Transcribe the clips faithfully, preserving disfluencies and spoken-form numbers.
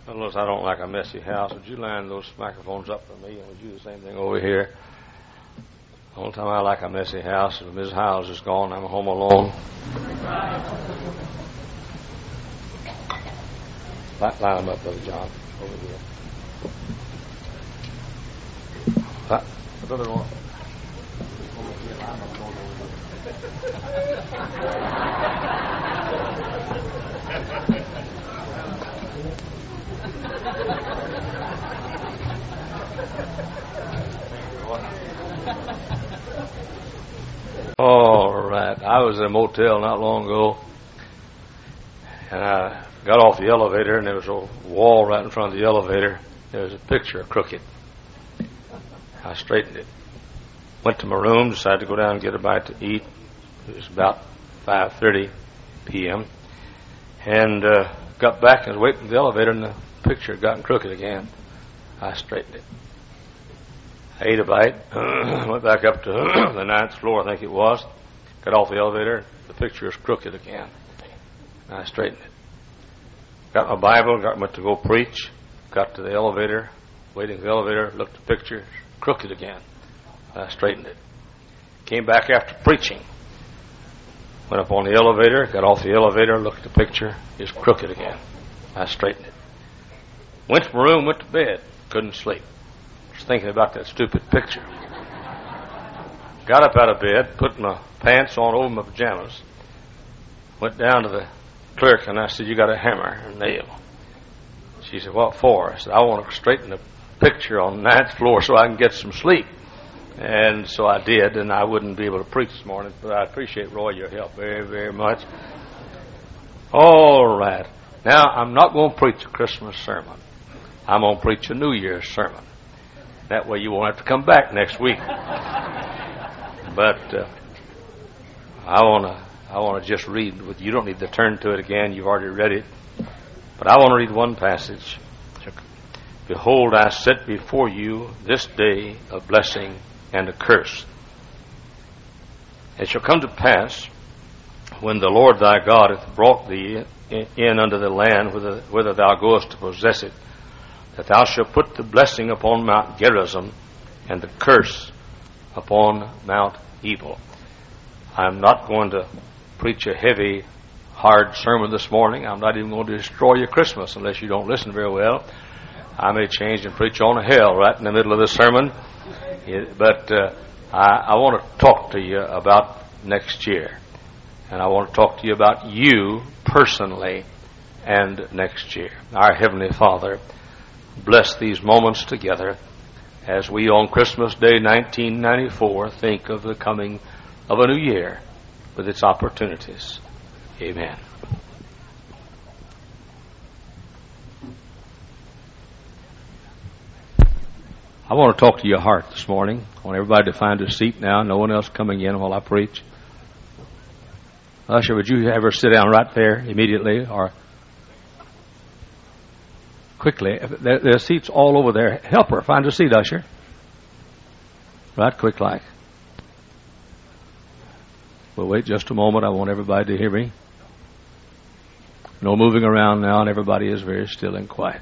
Unless I don't like a messy house, would you line those microphones up for me, and would you do the same thing over here? The only time I like a messy house is when Missus Howes is gone, I'm home alone. Line them up, Brother John, over here. That, Brother Ron. All right. I was in a motel not long ago, and I got off the elevator, and there was a wall right in front of the elevator. There was a picture of Crooked. I straightened it. Went to my room, decided to go down and get a bite to eat. It was about five thirty p.m. And uh, got back and was waiting for the elevator, and the picture had gotten crooked again. I straightened it. I ate a bite, went back up to the ninth floor, I think it was. Got off the elevator, the picture is crooked again. And I straightened it. Got my Bible, got went to go preach. Got to the elevator, waiting for the elevator, looked at the picture, crooked again. I straightened it. Came back after preaching. Went up on the elevator, got off the elevator, looked at the picture, it's crooked again. I straightened it. Went to my room, went to bed, couldn't sleep. Was thinking about that stupid picture. Got up out of bed, put my pants on over my pajamas, went down to the clerk, and I said, "You got a hammer and nail?" She said, "What for?" I said, "I want to straighten the picture on the ninth floor so I can get some sleep." And so I did, and I wouldn't be able to preach this morning, but I appreciate, Roy, your help very, very much. All right. Now, I'm not going to preach a Christmas sermon. I'm going to preach a New Year's sermon. That way you won't have to come back next week. But uh, I want to I want to just read with you. You don't need to turn to it again. You've already read it. But I want to read one passage. "Behold, I set before you this day a blessing and a curse. It shall come to pass, when the Lord thy God hath brought thee in unto the land whither, whither thou goest to possess it, that thou shalt put the blessing upon Mount Gerizim and the curse upon Mount Ebal." I'm not going to preach a heavy, hard sermon this morning. I'm not even going to destroy your Christmas unless you don't listen very well. I may change and preach on hell right in the middle of the sermon. But uh, I, I want to talk to you about next year. And I want to talk to you about you personally and next year. Our Heavenly Father, bless these moments together as we on Christmas Day nineteen ninety-four think of the coming of a new year with its opportunities. Amen. I want to talk to your heart this morning. I want everybody to find a seat now. No one else coming in while I preach. Usher, would you ever sit down right there immediately or quickly? There, there are seats all over there. Help her. Find a seat, Usher. Right quick like. We'll wait just a moment. I want everybody to hear me. No moving around now, and everybody is very still and quiet.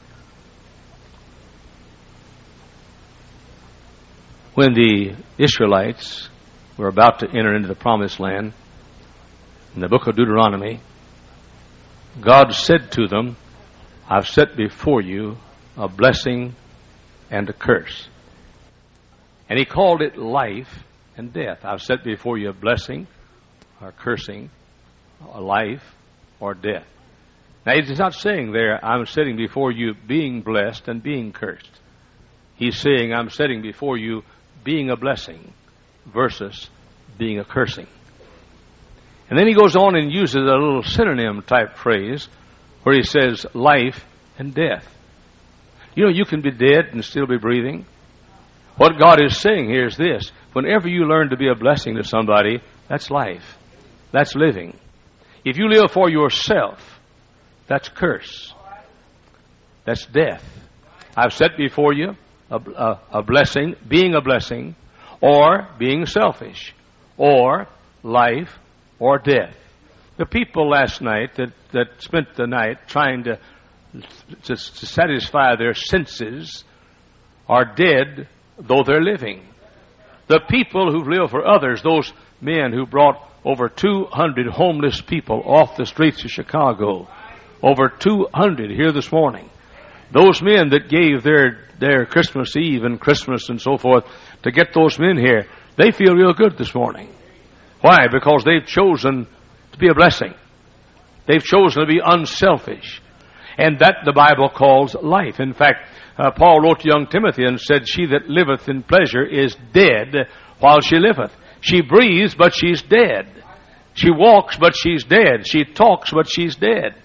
When the Israelites were about to enter into the promised land, in the book of Deuteronomy, God said to them, "I've set before you a blessing and a curse." And he called it life and death. I've set before you a blessing or cursing, a life or death. Now, he's not saying there, I'm setting before you being blessed and being cursed. He's saying, I'm setting before you being a blessing versus being a cursing. And then he goes on and uses a little synonym type phrase where he says life and death. You know, you can be dead and still be breathing. What God is saying here is this: whenever you learn to be a blessing to somebody, that's life. That's living. If you live for yourself, that's curse. That's death. I've set before you a, a, a blessing, being a blessing, or being selfish, or life or death. The people last night that, that spent the night trying to to, to satisfy their senses are dead, though they're living. The people who live for others, those men who brought over two hundred homeless people off the streets of Chicago, over two hundred here this morning. Those men that gave their, their Christmas Eve and Christmas and so forth to get those men here, they feel real good this morning. Why? Because they've chosen to be a blessing. They've chosen to be unselfish. And that the Bible calls life. In fact, uh, Paul wrote to young Timothy and said, she that liveth in pleasure is dead while she liveth. She breathes, but she's dead. She walks, but she's dead. She talks, but she's dead.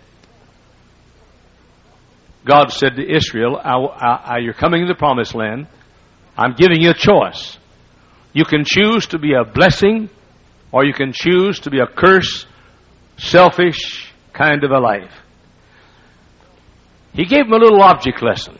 God said to Israel, I, I, I, you're coming to the promised land. I'm giving you a choice. You can choose to be a blessing, or you can choose to be a curse, selfish kind of a life. He gave them a little object lesson.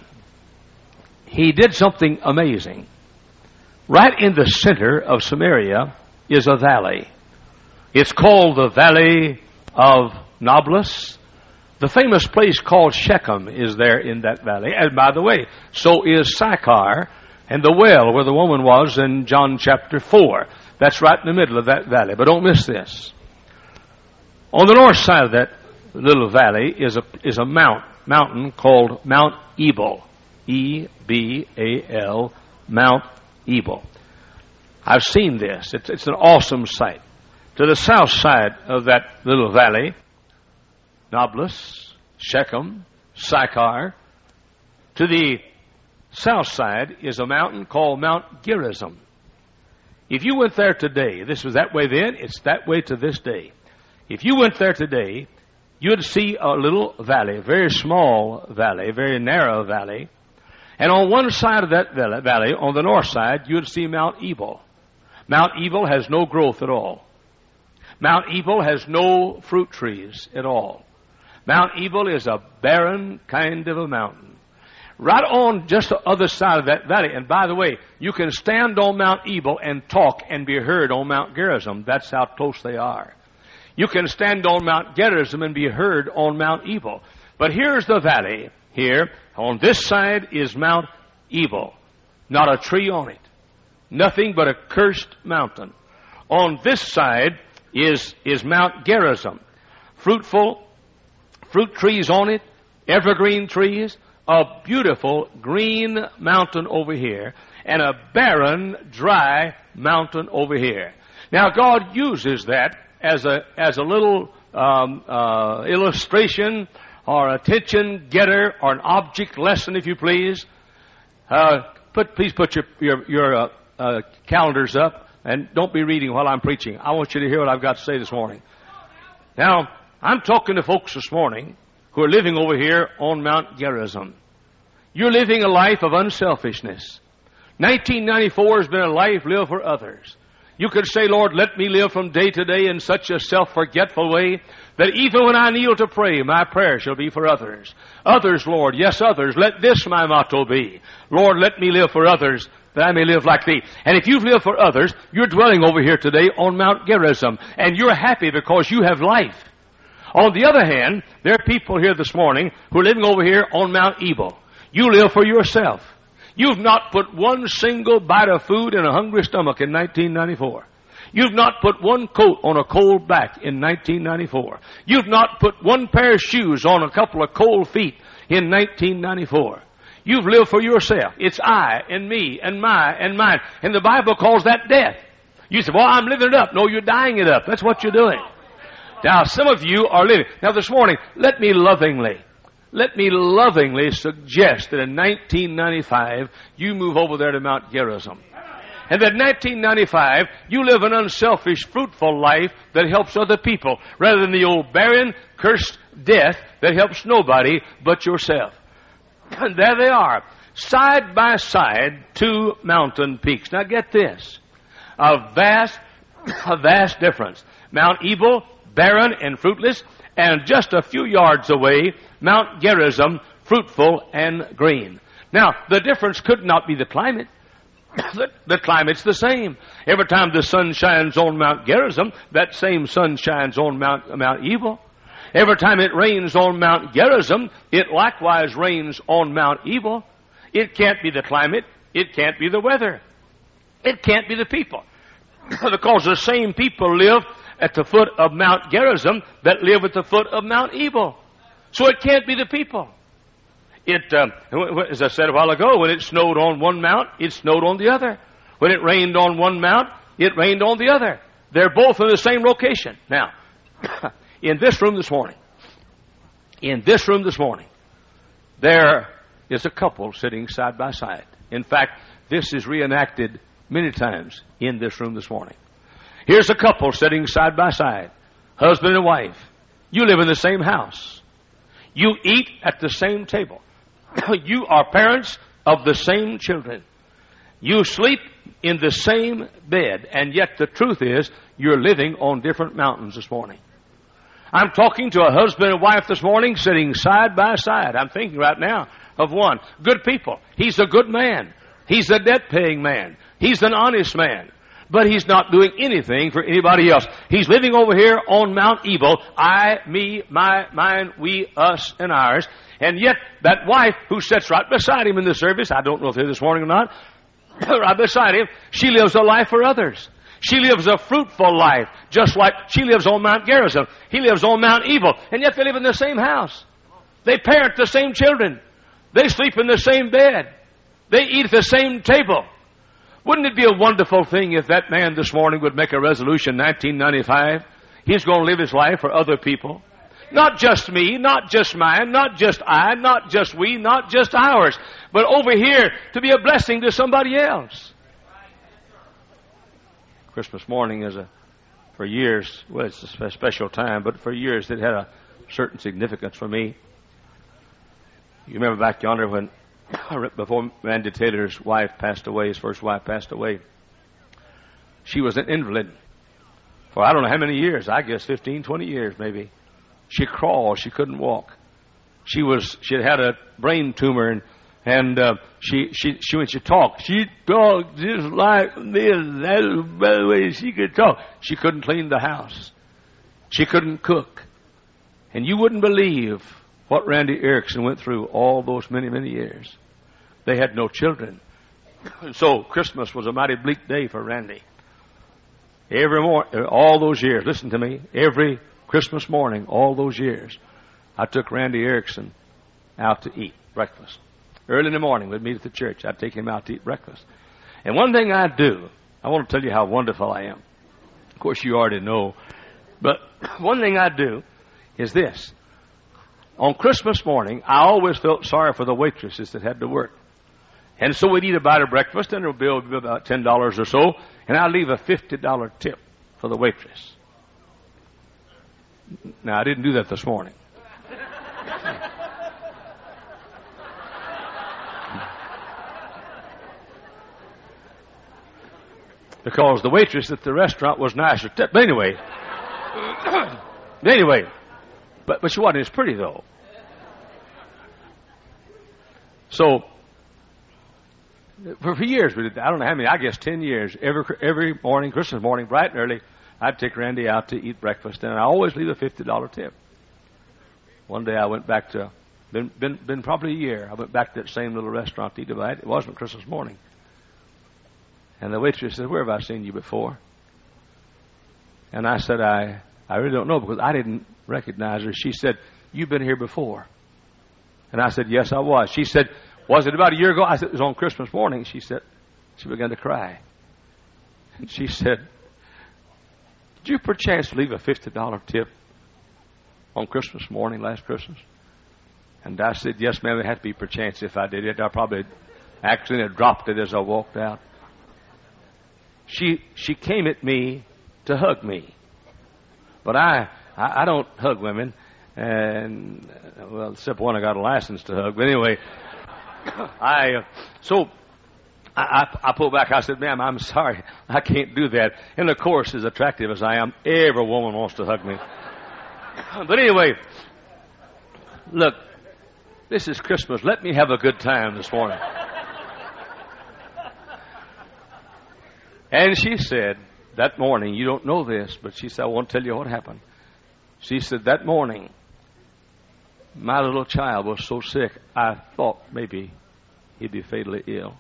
He did something amazing. Right in the center of Samaria is a valley. It's called the Valley of Nablus. The famous place called Shechem is there in that valley. And by the way, so is Sychar and the well where the woman was in John chapter four. That's right in the middle of that valley. But don't miss this. On the north side of that little valley is a is a mount, mountain called Mount Ebal. E B A L, Mount Ebal. I've seen this. It's, it's an awesome sight. To the south side of that little valley, Nablus, Shechem, Sychar. To the south side is a mountain called Mount Gerizim. If you went there today, this was that way then, it's that way to this day. If you went there today, you'd see a little valley, a very small valley, a very narrow valley. And on one side of that valley, on the north side, you'd see Mount Ebal. Mount Ebal has no growth at all. Mount Ebal has no fruit trees at all. Mount Ebal is a barren kind of a mountain. Right on just the other side of that valley, and by the way, you can stand on Mount Ebal and talk and be heard on Mount Gerizim. That's how close they are. You can stand on Mount Gerizim and be heard on Mount Ebal. But here's the valley here. On this side is Mount Ebal. Not a tree on it. Nothing but a cursed mountain. On this side is, is Mount Gerizim. Fruitful, fruit trees on it, evergreen trees, a beautiful green mountain over here, and a barren, dry mountain over here. Now God uses that as a as a little um, uh, illustration or attention getter or an object lesson, if you please. Uh, put please put your your, your uh, uh, calendars up and don't be reading while I'm preaching. I want you to hear what I've got to say this morning. Now I'm talking to folks this morning who are living over here on Mount Gerizim. You're living a life of unselfishness. nineteen ninety-four has been a life lived for others. You could say, Lord, let me live from day to day in such a self-forgetful way that even when I kneel to pray, my prayer shall be for others. Others, Lord, yes, others, let this my motto be. Lord, let me live for others that I may live like thee. And if you've lived for others, you're dwelling over here today on Mount Gerizim, and you're happy because you have life. On the other hand, there are people here this morning who are living over here on Mount Ebal. You live for yourself. You've not put one single bite of food in a hungry stomach in nineteen ninety-four. You've not put one coat on a cold back in nineteen ninety-four. You've not put one pair of shoes on a couple of cold feet in nineteen ninety-four. You've lived for yourself. It's I and me and my and mine. And the Bible calls that death. You say, well, I'm living it up. No, you're dying it up. That's what you're doing. Now, some of you are living. Now, this morning, let me lovingly Let me lovingly suggest that in nineteen ninety-five, you move over there to Mount Gerizim. And that in nineteen ninety-five, you live an unselfish, fruitful life that helps other people, rather than the old barren, cursed death that helps nobody but yourself. And there they are, side by side, two mountain peaks. Now get this, a vast, a vast difference. Mount Ebal, barren and fruitless, and just a few yards away, Mount Gerizim, fruitful and green. Now, the difference could not be the climate. the, the climate's the same. Every time the sun shines on Mount Gerizim, that same sun shines on Mount, Mount Ebal. every time it rains on Mount Gerizim, it likewise rains on Mount Ebal. It can't be the climate. It can't be the weather. It can't be the people. Because the same people live at the foot of Mount Gerizim that live at the foot of Mount Ebal. So it can't be the people. It, um, as I said a while ago, when it snowed on one mount, it snowed on the other. When it rained on one mount, it rained on the other. They're both in the same location. Now, in this room this morning, in this room this morning, there is a couple sitting side by side. In fact, this is reenacted many times in this room this morning. Here's a couple sitting side by side, husband and wife. You live in the same house. You eat at the same table. You are parents of the same children. You sleep in the same bed, and yet the truth is you're living on different mountains this morning. I'm talking to a husband and wife this morning sitting side by side. I'm thinking right now of one. Good people. He's a good man. He's a debt-paying man. He's an honest man. But he's not doing anything for anybody else. He's living over here on Mount Ebal. I, me, my, mine, we, us, and ours. And yet, that wife who sits right beside him in the service, I don't know if they're this morning or not, right beside him, she lives a life for others. She lives a fruitful life, just like she lives on Mount Gerizim. He lives on Mount Ebal. And yet they live in the same house. They parent the same children. They sleep in the same bed. They eat at the same table. Wouldn't it be a wonderful thing if that man this morning would make a resolution, nineteen ninety-five, he's going to live his life for other people? Not just me, not just mine, not just I, not just we, not just ours, but over here to be a blessing to somebody else. Christmas morning is a, for years, well, it's a special time, but for years it had a certain significance for me. You remember back yonder when, before Randy Taylor's wife passed away, his first wife passed away, she was an invalid for I don't know how many years, I guess fifteen, twenty years maybe. She crawled, she couldn't walk. She was, she had had a brain tumor, and And uh, she, she, she, when she talked, she talked just like this. That's the better way she could talk. She couldn't clean the house. She couldn't cook. And you wouldn't believe what Randy Erickson went through all those many, many years. They had no children. So Christmas was a mighty bleak day for Randy. Every morning, all those years, listen to me, every Christmas morning, all those years, I took Randy Erickson out to eat breakfast. Early in the morning, we'd meet at the church. I'd take him out to eat breakfast. And one thing I'd do, I want to tell you how wonderful I am. Of course, you already know. But one thing I'd do is this. On Christmas morning, I always felt sorry for the waitresses that had to work. And so we'd eat a bite of breakfast, and the bill would be about ten dollars or so, and I'd leave a fifty dollar tip for the waitress. Now, I didn't do that this morning. Because the waitress at the restaurant was nicer. But anyway, anyway, but, but she wasn't as pretty, though. So, for, for years, we did, I don't know how many, I guess ten years, every every morning, Christmas morning, bright and early, I'd take Randy out to eat breakfast, and I always leave a fifty dollar tip. One day I went back to, been, been, been probably a year, I went back to that same little restaurant to eat a bite. It wasn't Christmas morning. And the waitress said, "Where have I seen you before?" And I said, I, I really don't know, because I didn't recognize her. She said, "You've been here before." And I said, "Yes, I was." She said, "Was it about a year ago?" I said, "It was on Christmas morning." She said, she began to cry. And she said, "Did you perchance leave a fifty dollar tip on Christmas morning last Christmas?" And I said, "Yes, ma'am, it had to be perchance. If I did it, I probably accidentally dropped it as I walked out." She she came at me to hug me, but I I, I don't hug women, and well, except one I got a license to hug. But anyway, I uh, so I, I I pulled back. I said, "Ma'am, I'm sorry, I can't do that." And of course, as attractive as I am, every woman wants to hug me. But anyway, look, this is Christmas. Let me have a good time this morning. And she said, that morning, you don't know this, but she said, I won't tell you what happened. She said, that morning, My little child was so sick, I thought maybe he'd be fatally ill.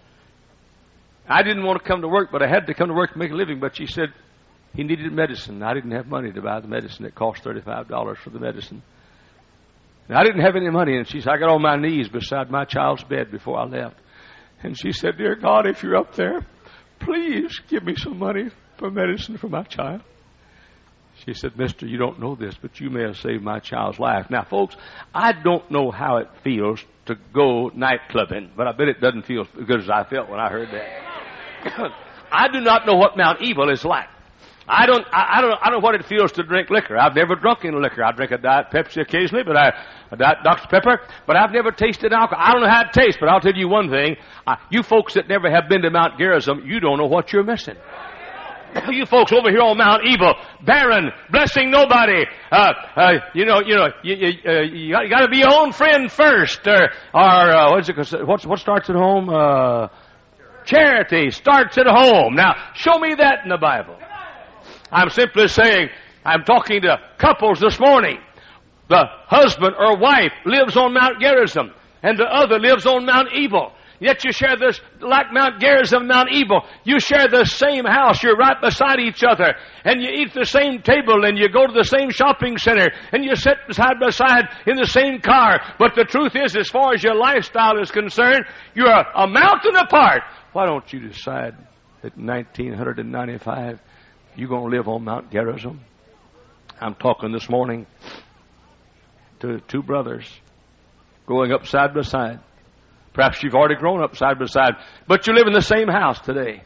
I didn't want to come to work, but I had to come to work to make a living. But she said he needed medicine. I didn't have money to buy the medicine. It cost thirty-five dollars for the medicine. And I didn't have any money. And she said, I got on my knees beside my child's bed before I left. And she said, dear God, if you're up there, please give me some money for medicine for my child. She said, mister, you don't know this, but you may have saved my child's life. Now, folks, I don't know how it feels to go night clubbing, but I bet it doesn't feel as good as I felt when I heard that. I do not know what Mount Evil is like. I don't, I, I don't, I don't know what it feels to drink liquor. I've never drunk any liquor. I drink a Diet Pepsi occasionally, but I, a Diet Doctor Pepper, but I've never tasted alcohol. I don't know how it tastes, but I'll tell you one thing. Uh, you folks that never have been to Mount Gerizim, you don't know what you're missing. You folks over here on Mount Evil, barren, blessing nobody. Uh, uh, you know, you know, you, you, uh, you got, got to be your own friend first, or, or uh, what's it? What's, what starts at home? Uh, charity starts at home. Now, show me that in the Bible. I'm simply saying, I'm talking to couples this morning. The husband or wife lives on Mount Gerizim, and the other lives on Mount Evil. Yet you share this, like Mount Gerizim, Mount Evil, you share the same house. You're right beside each other. And you eat the same table, and you go to the same shopping center, and you sit side by side in the same car. But the truth is, as far as your lifestyle is concerned, you're a, a mountain apart. Why don't you decide that in nineteen ninety-five, you're going to live on Mount Gerizim? I'm talking this morning to two brothers growing up side by side. Perhaps you've already grown up side by side, but you live in the same house today.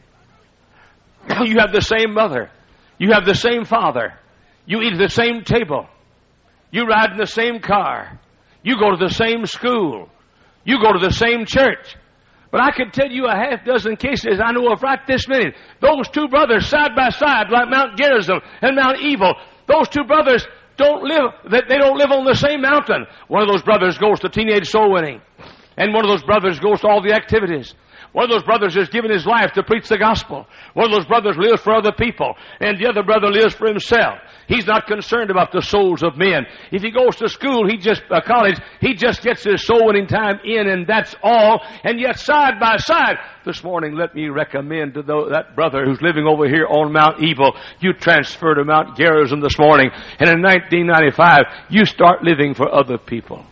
You have the same mother. You have the same father. You eat at the same table. You ride in the same car. You go to the same school. You go to the same church. But I can tell you a half dozen cases I know of right this minute. Those two brothers side by side, like Mount Gerizim and Mount Evil, those two brothers don't live, they don't live on the same mountain. One of those brothers goes to teenage soul winning. And one of those brothers goes to all the activities. One of those brothers has given his life to preach the gospel. One of those brothers lives for other people. And the other brother lives for himself. He's not concerned about the souls of men. If he goes to school, he just, uh, college, he just gets his soul winning time in, and that's all. And yet side by side, this morning, let me recommend to the, that brother who's living over here on Mount Evil, you transfer to Mount Gerizim this morning. And in nineteen ninety-five, you start living for other people.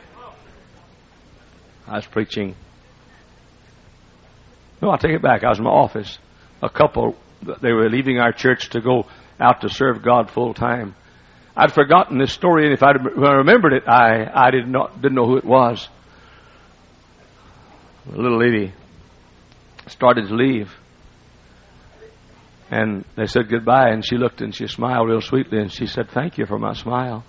I was preaching. No, I'll take it back. I was in my office. A couple, they were leaving our church to go out to serve God full time. I'd forgotten this story, and if I remembered it, I, I did not, didn't know who it was. The little lady started to leave. And they said goodbye, and she looked and she smiled real sweetly, and she said, thank you for my smile.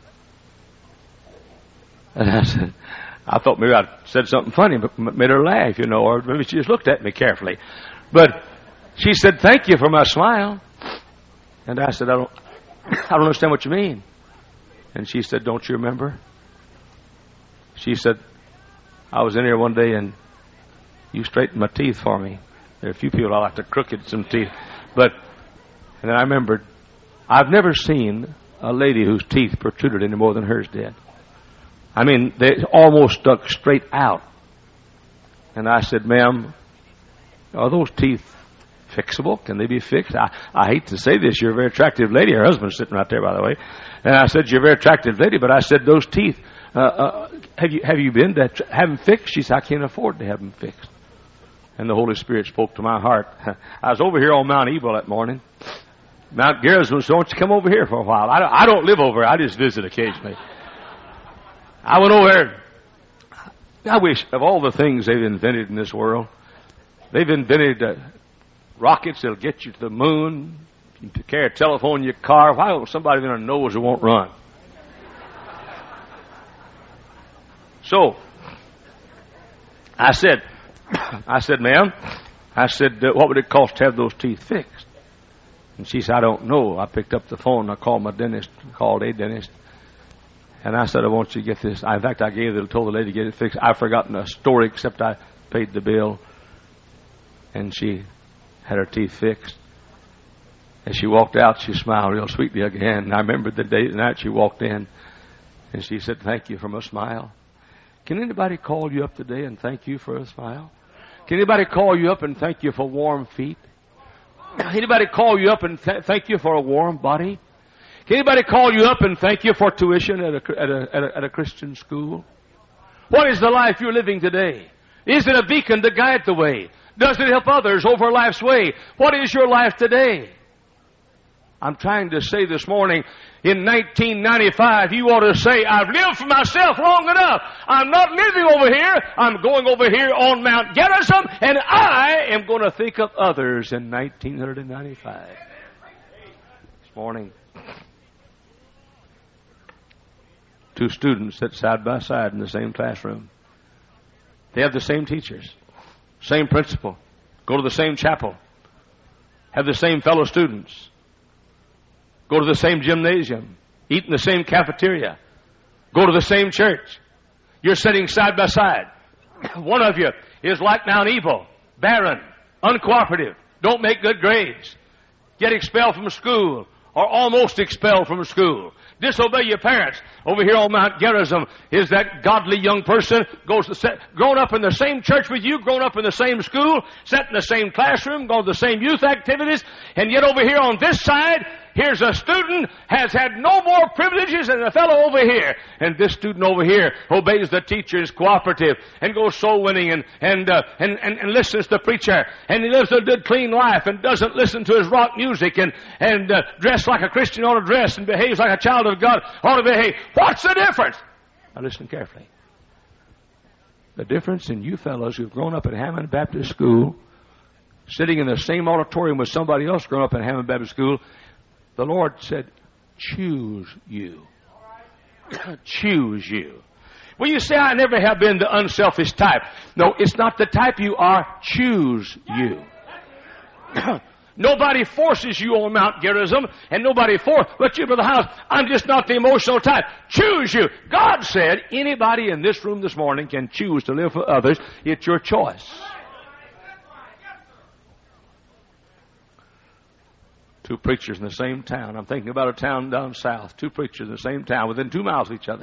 And I said, I thought maybe I said something funny, but made her laugh, you know, or maybe she just looked at me carefully. But she said, thank you for my smile. And I said, I don't, I don't understand what you mean. And she said, don't you remember? She said, I was in here one day and you straightened my teeth for me. There are a few people I like to crooked some teeth. But, and then I remembered, I've never seen a lady whose teeth protruded any more than hers did. I mean, they almost stuck straight out. And I said, ma'am, are those teeth fixable? Can they be fixed? I, I hate to say this. You're a very attractive lady. Her husband's sitting right there, by the way. And I said, you're a very attractive lady. But I said, those teeth, uh, uh, have you have you been to have them fixed? She said, I can't afford to have them fixed. And the Holy Spirit spoke to my heart. I was over here on Mount Evil that morning. Mount Gerizim, so why don't you come over here for a while? I don't, I don't live over here. I just visit occasionally. I went over there. I wish of all the things they've invented in this world, they've invented uh, rockets that'll get you to the moon. You can carry a telephone in your car. Why don't somebody in a nose that won't run? So, I said, I said, ma'am, I said, uh, what would it cost to have those teeth fixed? And she said, I don't know. I picked up the phone. I called my dentist, called a dentist. And I said, I want you to get this. In fact, I gave it, told the lady to get it fixed. I've forgotten a story except I paid the bill. And she had her teeth fixed. As she walked out, she smiled real sweetly again. And I remember the day, the night she walked in. And she said, thank you for my smile. Can anybody call you up today and thank you for a smile? Can anybody call you up and thank you for warm feet? Anybody call you up and th- thank you for a warm body? Can anybody call you up and thank you for tuition at a, at a, at a, at a Christian school? What is the life you're living today? Is it a beacon to guide the way? Does it help others over life's way? What is your life today? I'm trying to say this morning, in nineteen ninety-five, you ought to say, I've lived for myself long enough. I'm not living over here. I'm going over here on Mount Gerizim, and I am going to think of others in nineteen ninety-five. This morning, two students sit side by side in the same classroom. They have the same teachers, same principal, go to the same chapel, have the same fellow students, go to the same gymnasium, eat in the same cafeteria, go to the same church. You're sitting side by side. One of you is like Mount Ebal, barren, uncooperative, don't make good grades, get expelled from school, or almost expelled from school, disobey your parents. Over here on Mount Gerizim is that godly young person, goes to set, grown up in the same church with you, grown up in the same school, sat in the same classroom, gone to the same youth activities, and yet over here on this side, here's a student has had no more privileges than a fellow over here. And this student over here obeys the teacher, is cooperative, and goes soul winning, and and, uh, and and and listens to the preacher, and he lives a good clean life, and doesn't listen to his rock music, and and uh, dress like a Christian ought to dress, and behaves like a child of God ought to behave. What's the difference? Now listen carefully. The difference in you fellows who've grown up at Hammond Baptist School, sitting in the same auditorium with somebody else grown up in Hammond Baptist School, the Lord said, choose you. Choose you. Well, you say, I never have been the unselfish type. No, it's not the type you are. Choose you. Nobody forces you on Mount Gerizim, and nobody forces let you to the house. I'm just not the emotional type. Choose you. God said anybody in this room this morning can choose to live for others. It's your choice. Two preachers in the same town. I'm thinking about a town down south. Two preachers in the same town, within two miles of each other.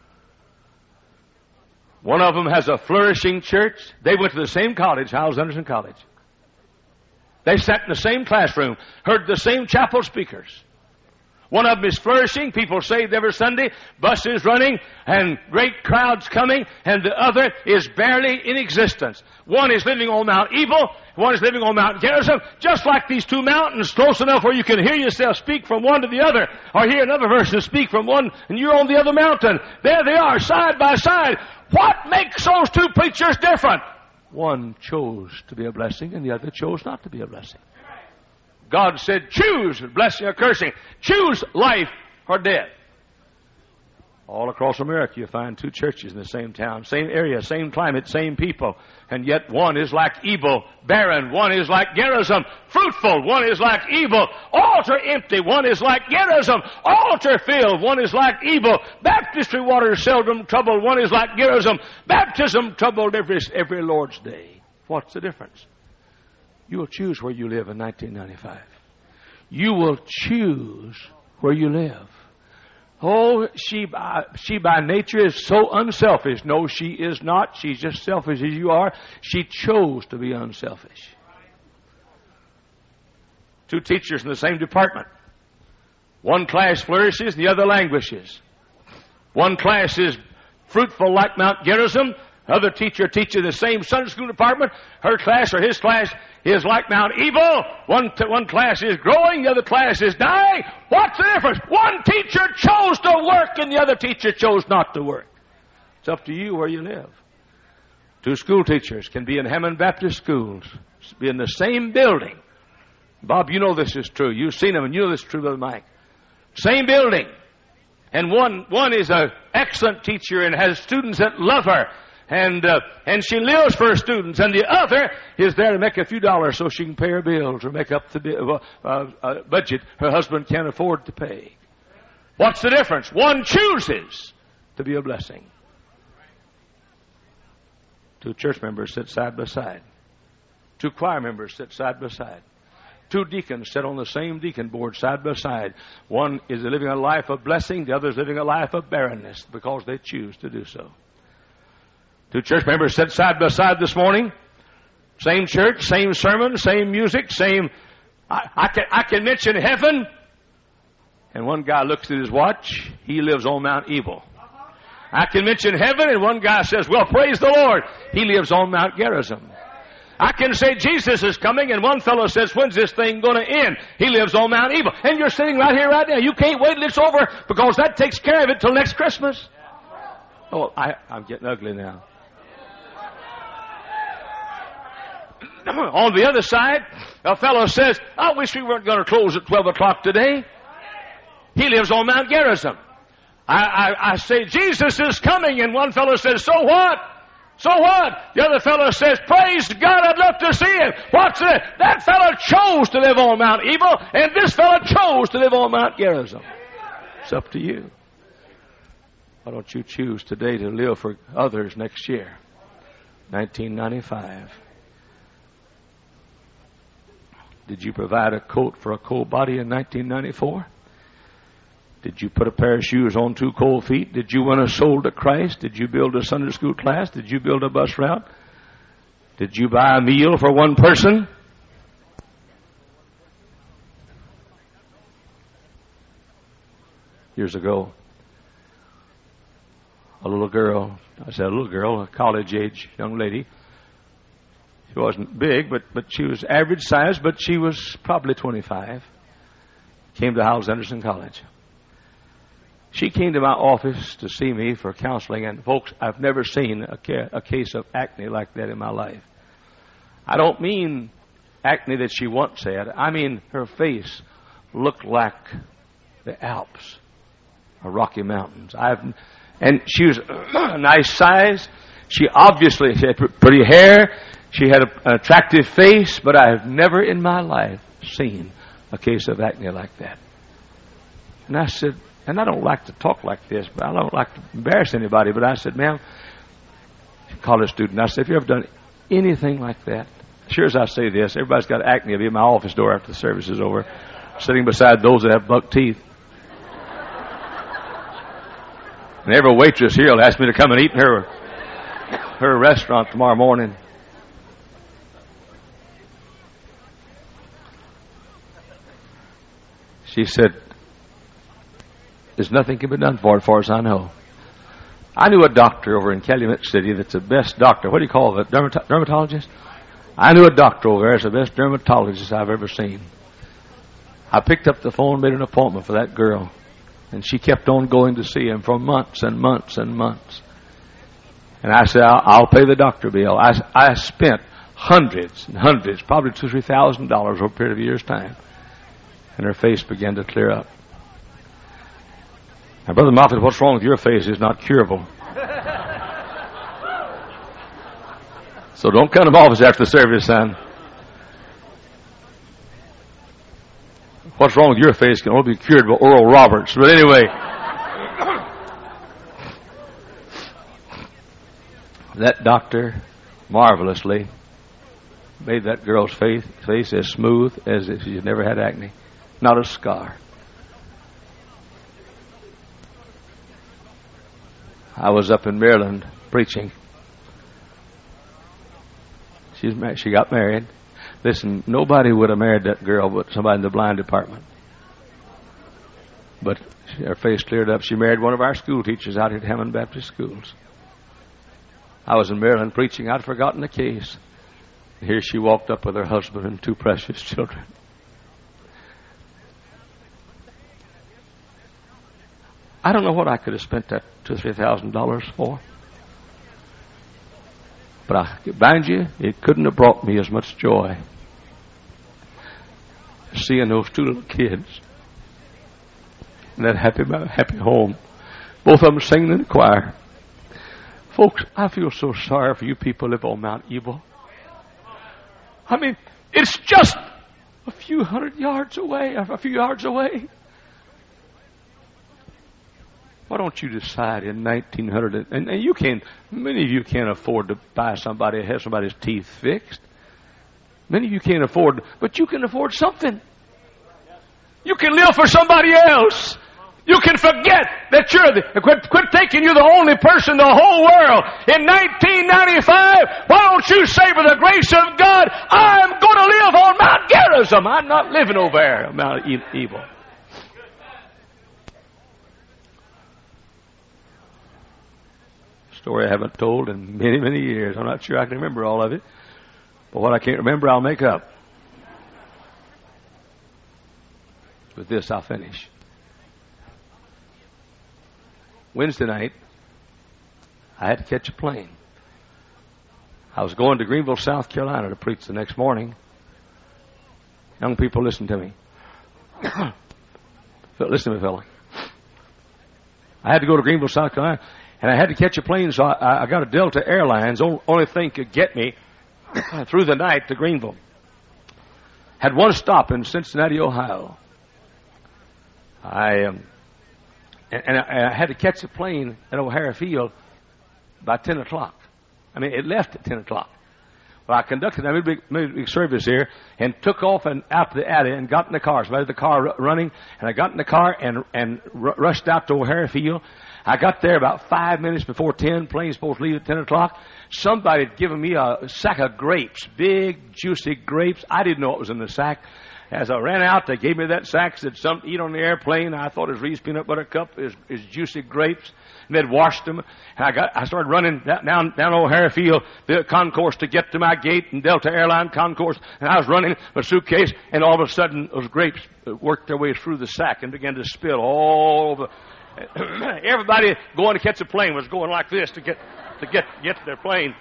One of them has a flourishing church. They went to the same college, Howells Anderson College. They sat in the same classroom, heard the same chapel speakers. One of them is flourishing, people saved every Sunday, buses running, and great crowds coming, and the other is barely in existence. One is living on Mount Ebal, one is living on Mount Gerizim, just like these two mountains, close enough where you can hear yourself speak from one to the other, or hear another person speak from one, and you're on the other mountain. There they are, side by side. What makes those two preachers different? One chose to be a blessing, and the other chose not to be a blessing. God said, choose blessing or cursing. Choose life or death. All across America, you find two churches in the same town, same area, same climate, same people. And yet one is like Ebal, barren. One is like Gerizim, fruitful. One is like Ebal, altar empty. One is like Gerizim, altar filled. One is like Ebal, baptistry water seldom troubled. One is like Gerizim, baptism troubled every, every Lord's day. What's the difference? You will choose where you live in nineteen ninety-five. You will choose where you live. Oh, she by, she by nature is so unselfish. No, she is not. She's just selfish as you are. She chose to be unselfish. Two teachers in the same department. One class flourishes, the other languishes. One class is fruitful like Mount Gerizim. Other teacher teaches the same Sunday school department. Her class or his class is like Mount Ebal. One, t- one class is growing, the other class is dying. What's the difference? One teacher chose to work and the other teacher chose not to work. It's up to you where you live. Two school teachers can be in Hammond Baptist schools, be in the same building. Bob, you know this is true. You've seen them and you know this is true, Brother Mike. Same building. And one, one is an excellent teacher and has students that love her. And uh, and she lives for her students, and the other is there to make a few dollars so she can pay her bills or make up the uh, uh, budget her husband can't afford to pay. What's the difference? One chooses to be a blessing. Two church members sit side by side. Two choir members sit side by side. two deacons sit on the same deacon board side by side. One is living a life of blessing, the other is living a life of barrenness because they choose to do so. Two church members sit side by side this morning. Same church, same sermon, same music, same... I, I, can, I can mention heaven. And one guy looks at his watch. He lives on Mount Ebal. I can mention heaven, and one guy says, well, praise the Lord. He lives on Mount Gerizim. I can say Jesus is coming, and one fellow says, when's this thing going to end? He lives on Mount Ebal. And you're sitting right here right now. You can't wait till it's over because that takes care of it till next Christmas. Oh, I, I'm getting ugly now. On the other side, a fellow says, I wish we weren't going to close at twelve o'clock today. He lives on Mount Gerizim. I, I, I say, Jesus is coming, and one fellow says, so what? So what? The other fellow says, praise God, I'd love to see him. What's that? That fellow chose to live on Mount Ebal, and this fellow chose to live on Mount Gerizim. It's up to you. Why don't you choose today to live for others next year? nineteen ninety-five. Did you provide a coat for a cold body in nineteen ninety-four? Did you put a pair of shoes on two cold feet? Did you win a soul to Christ? Did you build a Sunday school class? Did you build a bus route? Did you buy a meal for one person? Years ago, a little girl, I said a little girl, a college-age young lady. She wasn't big, but, but she was average size, but she was probably twenty-five. Came to Howells Anderson College. She came to my office to see me for counseling, and folks, I've never seen a, ca- a case of acne like that in my life. I don't mean acne that she once had. I mean her face looked like the Alps or Rocky Mountains. I've, and she was a nice size. She obviously had pretty hair. She had a, an attractive face, but I have never in my life seen a case of acne like that. And I said, and I don't like to talk like this, but I don't like to embarrass anybody, but I said, ma'am, college student, I said, have you ever done anything like that? Sure as I say this, everybody's got acne. I'll be at my office door after the service is over, sitting beside those that have buck teeth. And every waitress here will ask me to come and eat in her, her restaurant tomorrow morning. She said, there's nothing can be done for it, as far as I know. I knew a doctor over in Calumet City that's the best doctor. What do you call it? Dermat- dermatologist? I knew a doctor over there that's the best dermatologist I've ever seen. I picked up the phone, made an appointment for that girl, and she kept on going to see him for months and months and months. And I said, I'll, I'll pay the doctor bill. I, I spent hundreds and hundreds, probably two or three thousand dollars over a period of a year's time. And her face began to clear up. Now, Brother Moffat, what's wrong with your face is not curable. So don't come to my office after the service, son. What's wrong with your face can only be cured by Oral Roberts. But anyway, that doctor marvelously made that girl's face, face as smooth as if she had never had acne. Not a scar. I was up in Maryland preaching. She's married, she got married. Listen, nobody would have married that girl but somebody in the blind department. But she, her face cleared up. She married one of our school teachers out here at Hammond Baptist Schools. I was in Maryland preaching. I'd forgotten the case. Here she walked up with her husband and two precious children. I don't know what I could have spent that two or three thousand dollars for. But I bind you, it couldn't have brought me as much joy as seeing those two little kids in that happy, happy home. Both of them singing in the choir. Folks, I feel so sorry for you people who live on Mount Ebal. I mean, it's just a few hundred yards away, a few yards away. Why don't you decide in nineteen hundred, and, and you can, many of you can't afford to buy somebody, have somebody's teeth fixed. Many of you can't afford, but you can afford something. You can live for somebody else. You can forget that you're the, quit, quit thinking you're the only person in the whole world. In nineteen ninety-five, why don't you say, by the grace of God, I'm going to live on Mount Gerizim. I'm not living over there on Mount Evil. Story I haven't told in many, many years. I'm not sure I can remember all of it. But what I can't remember, I'll make up. With this, I'll finish. Wednesday night, I had to catch a plane. I was going to Greenville, South Carolina to preach the next morning. Young people, listen to me. Listen to me, fella. I had to go to Greenville, South Carolina, and I had to catch a plane, so I, I got a Delta Airlines. Only thing could get me through the night to Greenville. Had one stop in Cincinnati, Ohio. I um, and, and I, I had to catch the plane at O'Hare Field by ten o'clock. I mean, it left at ten o'clock. Well, I conducted a big, big service here and took off and out to the alley and got in the car. So I had the car r- running, and I got in the car and and r- rushed out to O'Hare Field. I got there about five minutes before ten. Plane's supposed to leave at ten o'clock. Somebody had given me a sack of grapes, big, juicy grapes. I didn't know what was in the sack. As I ran out, they gave me that sack, said something to eat on the airplane. I thought it was Reese's Peanut Butter Cup, is is juicy grapes. And they'd washed them. And I got, I started running down, down O'Hare Field, the concourse to get to my gate and Delta Airline concourse. And I was running my suitcase, and all of a sudden, those grapes worked their way through the sack and began to spill all over. Everybody going to catch a plane was going like this to get to get get to their plane.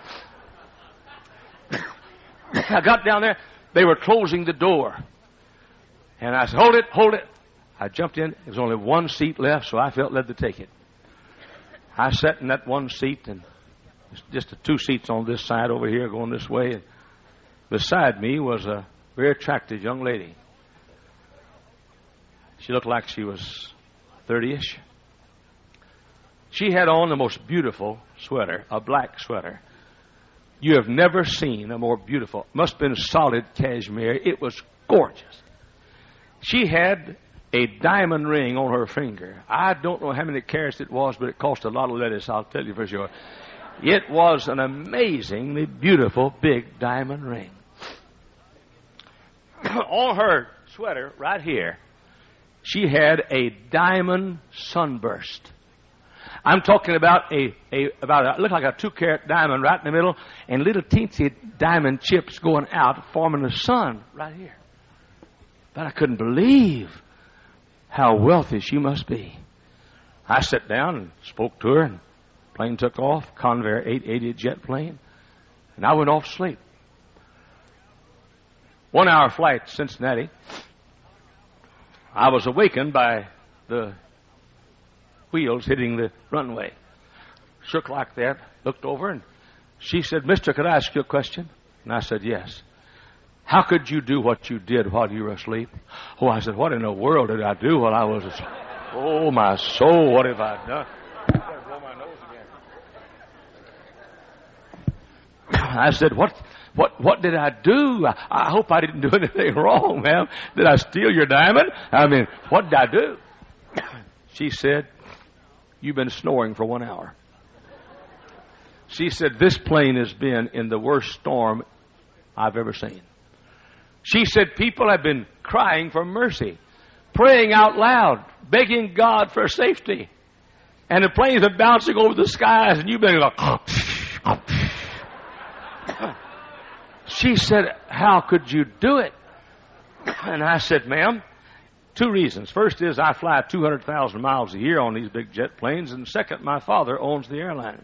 I got down there. They were closing the door. And I said, hold it, hold it. I jumped in. There was only one seat left, so I felt led to take it. I sat in that one seat, and just the two seats on this side over here going this way. And beside me was a very attractive young lady. She looked like she was thirty-ish. She had on the most beautiful sweater, a black sweater. You have never seen a more beautiful. Must have been solid cashmere. It was gorgeous. She had a diamond ring on her finger. I don't know how many carats it was, but it cost a lot of lettuce, I'll tell you for sure. It was an amazingly beautiful big diamond ring. On her sweater, right here, she had a diamond sunburst. I'm talking about a, a about a, looked like a two carat diamond right in the middle, and little teensy diamond chips going out, forming the sun right here. But I couldn't believe how wealthy she must be. I sat down and spoke to her, and the plane took off, Convair eight eighty jet plane, and I went off to sleep. One hour flight to Cincinnati. I was awakened by the wheels hitting the runway. Shook like that, looked over, and she said, Mister, could I ask you a question? And I said, yes. How could you do what you did while you were asleep? Oh, I said, what in the world did I do while I was asleep? Oh, my soul, what have I done? I better blow my nose again. I said, what what, what did I do? I, I hope I didn't do anything wrong, ma'am. Did I steal your diamond? I mean, what did I do? She said, you've been snoring for one hour. She said, this plane has been in the worst storm I've ever seen. She said, people have been crying for mercy, praying out loud, begging God for safety. And the planes are bouncing over the skies, and you've been like... She said, how could you do it? And I said, ma'am, two reasons. First is I fly two hundred thousand miles a year on these big jet planes. And second, my father owns the airline.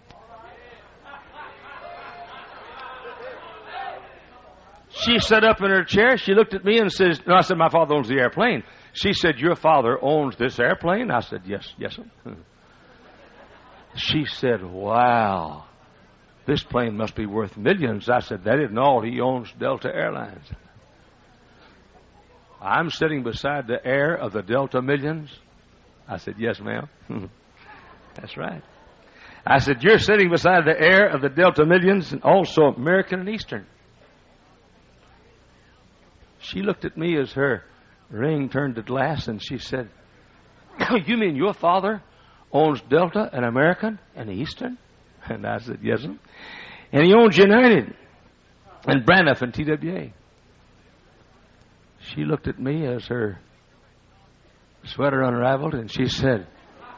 She sat up in her chair. She looked at me and says, no, I said, my father owns the airplane. She said, your father owns this airplane? I said, yes, yes, sir. She said, wow, this plane must be worth millions. I said, that isn't all. He owns Delta Airlines. I'm sitting beside the heir of the Delta Millions. I said, yes, ma'am. That's right. I said, you're sitting beside the heir of the Delta Millions and also American and Eastern. She looked at me as her ring turned to glass, and she said, "You mean your father owns Delta and American and Eastern?" And I said, "Yes, sir." "And he owns United and Braniff and T W A." She looked at me as her sweater unraveled, and she said,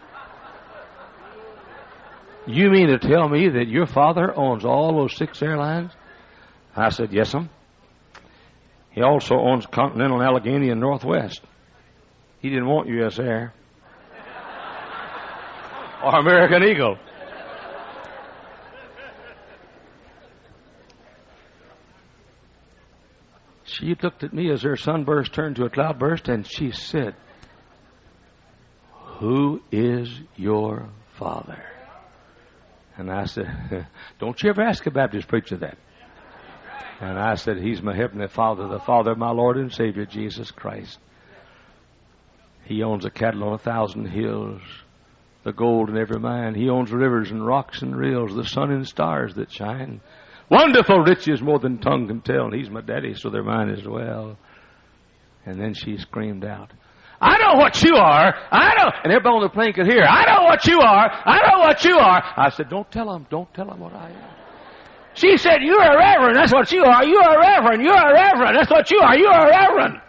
"You mean to tell me that your father owns all those six airlines?" I said, "Yes, sir. He also owns Continental, Allegheny, and Northwest. He didn't want U S Air or American Eagle." She looked at me as her sunburst turned to a cloudburst, and she said, "Who is your father?" And I said, "Don't you ever ask a Baptist preacher that." And I said, "He's my heavenly Father, the Father of my Lord and Savior, Jesus Christ. He owns the cattle on a thousand hills, the gold in every mine. He owns rivers and rocks and rills, the sun and stars that shine. Wonderful riches more than tongue can tell. And he's my daddy, so they're mine as well." And then she screamed out, "I know what you are. I know." And everybody on the plane could hear, "I know what you are. I know what you are." I said, "Don't tell them. Don't tell them what I am." She said, "You're a reverend. That's what you are. You're a reverend. You're a reverend. That's what you are. You're a reverend."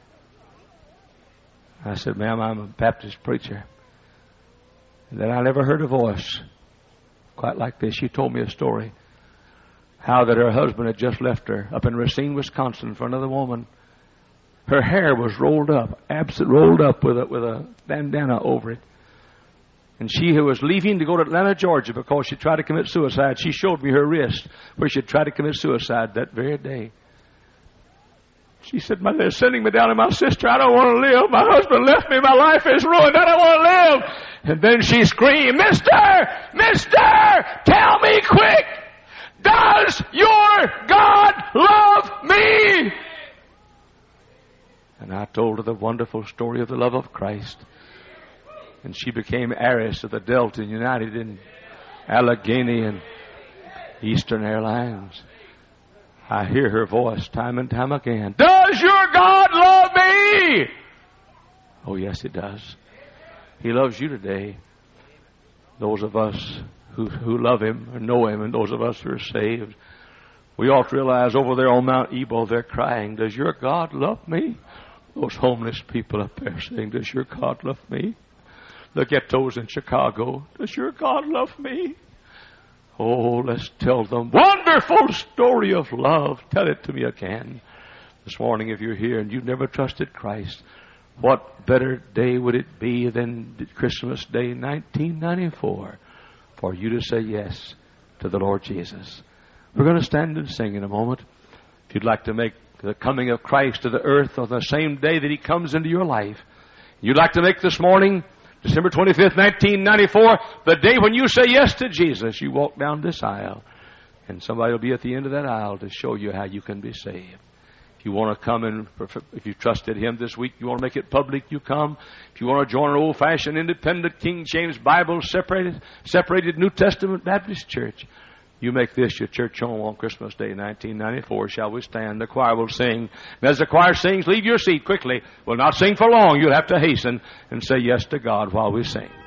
I said, "Ma'am, I'm a Baptist preacher." And then I never heard a voice quite like this. She told me a story, how that her husband had just left her up in Racine, Wisconsin for another woman. Her hair was rolled up, absent, rolled up with a, with a bandana over it. And she who was leaving to go to Atlanta, Georgia, because she tried to commit suicide, she showed me her wrist where she had tried to commit suicide that very day. She said, "They're sending me down to my sister. I don't want to live. My husband left me. My life is ruined. I don't want to live." And then she screamed, "Mister! Mister! Tell me quick! Does your God love me?" And I told her the wonderful story of the love of Christ. And she became heiress of the Delta and United and Allegheny and Eastern Airlines. I hear her voice time and time again. "Does your God love me?" Oh, yes, He does. He loves you today. Those of us who, who love Him or know Him, and those of us who are saved, we ought to realize over there on Mount Ebal, they're crying, "Does your God love me?" Those homeless people up there saying, "Does your God love me?" The ghettos in Chicago, "Does your God love me?" Oh, let's tell them, wonderful story of love. Tell it to me again. This morning, if you're here and you've never trusted Christ, what better day would it be than Christmas Day nineteen ninety-four for you to say yes to the Lord Jesus? We're going to stand and sing in a moment. If you'd like to make the coming of Christ to the earth on the same day that He comes into your life, you'd like to make this morning, December twenty-fifth, nineteen ninety-four, the day when you say yes to Jesus, you walk down this aisle, and somebody will be at the end of that aisle to show you how you can be saved. If you want to come and, if you trusted Him this week, you want to make it public, you come. If you want to join an old-fashioned, independent, King James Bible, separated, separated New Testament Baptist church, you make this your church home on Christmas Day, nineteen ninety-four. Shall we stand? The choir will sing. And as the choir sings, leave your seat quickly. We'll not sing for long. You'll have to hasten and say yes to God while we sing.